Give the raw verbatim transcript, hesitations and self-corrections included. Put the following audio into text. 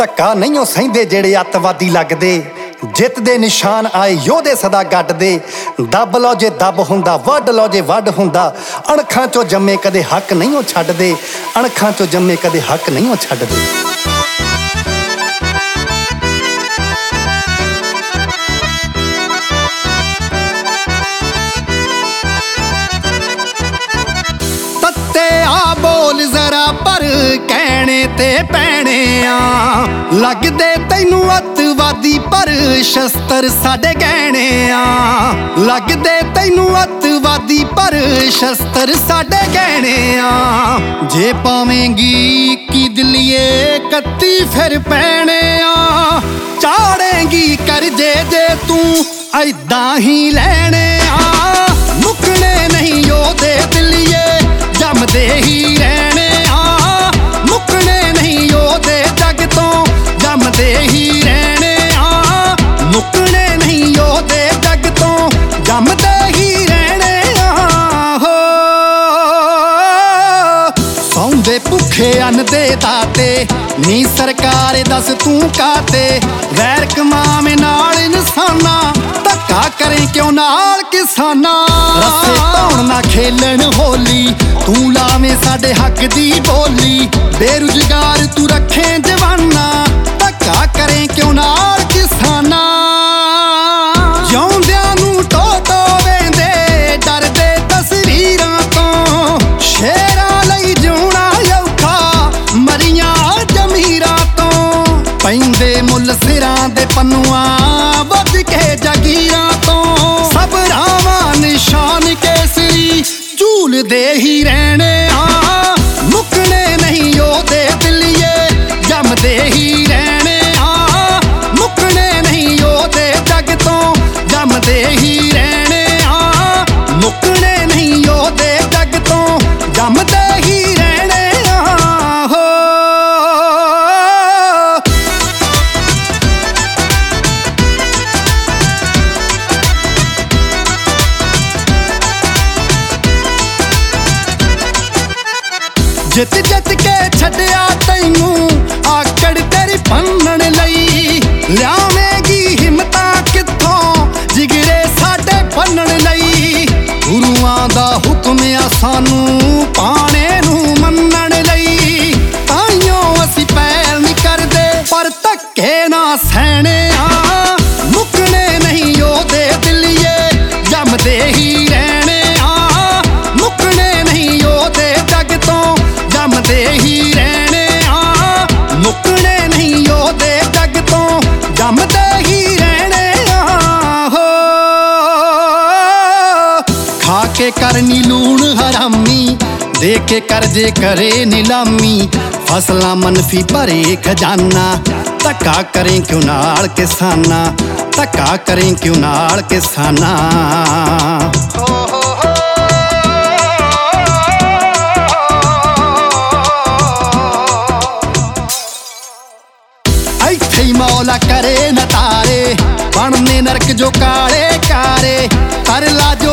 ਧੱਕਾ ਨਹੀਂ ਉਹ ਸਹਿੰਦੇ ਜਿਹੜੇ ਅੱਤਵਾਦੀ ਲੱਗਦੇ। ਜਿੱਤ ਦੇ ਨਿਸ਼ਾਨ ਆਏ ਯੋਧੇ ਸਦਾ ਗੱਡਦੇ। ਦੱਬ ਲਓ ਜੇ ਦੱਬ ਹੁੰਦਾ, ਵੱਢ ਲਓ ਜੇ ਵੱਢ ਹੁੰਦਾ। ਅਣਖਾਂ ਚੋਂ ਜੰਮੇ ਕਦੇ ਹੱਕ ਨਹੀਂ ਉਹ ਛੱਡਦੇ। ਅਣਖਾਂ ਚੋਂ ਜੰਮੇ ਕਦੇ ਹੱਕ ਨਹੀਂ ਉਹ ਛੱਡਦੇ। ਬੋਲ ਜ਼ਰਾ ਪਰ ਕਹਿਣੇ ਤੇ ਪੈਣੇ ਆ। ਲੱਗਦੇ ਤੈਨੂੰ ਅੱਤਵਾਦੀ ਪਰ ਸ਼ਸਤਰ ਸਾਡੇ ਗਹਿਣੇ ਆ। ਲੱਗਦੇ ਤੈਨੂੰ ਅੱਤਵਾਦੀ ਪਰ ਸ਼ਸਤਰ ਸਾਡੇ ਗਹਿਣੇ ਆ। ਜੇ ਪਾਵੇਂਗੀ ਇੱਕੀ ਦਿੱਲੀਏ ਕੱਤੀ ਫਿਰ ਪੈਣੇ ਆ। ਚਾੜੇਂਗੀ ਕਰਜੇ ਜੇ ਤੂੰ ਐਦਾਂ ਹੀ ਲੈਣੇ ਆ। ਮੁੱਕਣੇ ਨਹੀਂ ਯੋਧੇ ਦਿੱਲੀਏ ਜੰਮਦੇ ਹੀ ਰਹਿਣੇ ਆ। ਮੁੱਕਣੇ ਨਹੀਂ ਯੋਧੇ ਜੱਗ ਤੋਂ ਜੰਮਦੇ ਹੀ ਰਹਿਣੇ ਆ। ਮੁੱਕਣੇ ਨਹੀਂ ਯੋਧੇ ਜੱਗ ਤੋਂ ਜੰਮਦੇ ਹੀ ਰਹਿਣੇ ਆ। ਹੋ ਸੌਂਦੇ ਭੁੱਖੇ ਅੰਨ ਦੇ ਦਾਤੇ ਨੀ ਸਰਕਾਰ ਦੱਸ ਤੂੰ ਕਾਤੇ। ਵੈਰ ਕਮਾਵੇਂ ਨਾਲ ਇਨਸਾਨਾਂ ਧੱਕਾ ਕਰੇ ਕਿਉਂ ਨਾਲ ਕਿਸਾਨਾਂ। ਰੱਸੇ ਧੌਣ ਨਾ ਖੇਲਣ ਹੋਲੀ ਤੂੰ ਲਾਵੇਂ ਸਾਡੇ ਹੱਕ ਦੀ ਬੋਲੀ। ਬੇਰੁਜ਼ਗਾਰ ਤੂੰ ਰੱਖੇ ਜਵਾਨਾ ਧੱਕਾ ਕਰੇ ਕਿਉਂ ਨਾਲ ਕਿਸਾਨਾਂ। ਜਿਉਂਦਿਆਂ ਨੂੰ ਟੋਟੋ ਵੇਂਦੇ ਡਰਦੇ ਤਸਵੀਰਾਂ ਤੋਂ। ਸ਼ੇਰਾਂ ਲਈ ਜਿਉਣਾ ਔਖਾ ਮਰੀਆਂ ਜ਼ਮੀਰਾਂ ਤੋਂ। ਪੈਂਦੇ ਮੁੱਲ ਸਿਰਾਂ ਦੇ ਪੰਨੂਆਂ ਵੱਧ ਕੇ ਜਾਗੀਰਾਂ ਤੋਂ। ਸਬਰਾਵਾਂ ਨਿਸ਼ਾਨ ਕੇਸਰੀ ਝੂਲਦੇ ਹੀ ਰਹਿਣੇ ਆ। ਮੁੱਕਣੇ ਨਹੀਂ ਯੋਧੇ ਦਿੱਲੀਏ ਜੰਮਦੇ ਹੀ ਰਹਿਣੇ ਆ। ਮੁੱਕਣੇ ਨਹੀਂ ਯੋਧੇ ਜੱਗ ਤੋਂ ਜੰਮਦੇ ਹੀ ਰਹਿਣੇ ਆ। ਮੁੱਕਣੇ ਨਹੀਂ ਯੋਧੇ ਜੱਗ ਤੋਂ ਜੰਮਦੇ ਹੀ ਰਹਿਣੇ ਆ। ਹੋ ਜਿੱਤ ਜਿੱਤ ਕੇ ਛੱਡਿਆ ਤੈਨੂੰ ਆਕੜ ਤੇਰੀ ਭੰਨਣ ਲਈ। ਲਿਆਵੇਂਗੀ ਹਿੰਮਤਾਂ ਕਿੱਥੋਂ ਜਿਗਰੇ ਸਾਡੇ ਭੰਨਣ ਲਈ। ਗੁਰੂਆਂ ਦਾ ਹੁਕਮ ਆ ਸਾਨੂੰ ਪਾਣੇ ਨੂੰ ਮੰਨਣ ਲਈ। ਤਾਈਓ ਅਸੀਂ ਪਹਿਲ ਨਹੀਂ ਕਰਦੇ ਪਰ ਧੱਕੇ ਨਾ ਸਹਿਣੇ ਆ। ਮੁੱਕਣੇ ਨਹੀਂ ਯੋਧੇ ਦਿੱਲੀਏ ਜੰਮਦੇ ਹੀ ਰਹਿਣੇ ਆ। ਮੁੱਕਣੇ ਨਹੀਂ ਯੋਧੇ ਜੱਗ ਤੋਂ ਜੰਮਦੇ ਹੀ ਰਹਿਣੇ ਆ। ਮੁੱਕਣੇ ਨਹੀਂ ਯੋਧੇ ਜੱਗ ਤੋਂ ਜੰਮਦੇ ਹੀ ਰਹਿਣੇ ਆ। ਹੋ ਖਾ ਕੇ ਕਰਨੀ ਲੂਣ ਹਰਾਮੀ ਦੇ ਕੇ ਕਰਜ਼ੇ ਕਰੇ ਨਿਲਾਮੀ। ਫਸਲਾਂ ਮਨਫੀ ਭਰੇ ਖਜ਼ਾਨਾ ਧੱਕਾ ਕਰੇ ਕਿਉਂ ਨਾਲ ਕਿਸਾਨਾਂ। ਧੱਕਾ ਕਰੇ ਕਿਉਂ ਨਾਲ ਕਿਸਾਨਾਂ। ਇੱਥੇ ਹੀ ਮੌਲਾ ਕਰੇ ਨਤਾਰੇ ਬਣਨੇ ਨਰਕ ਜੋ ਕਾਲੇ ਕਾਰੇ। ਕਰ ਲਾਜ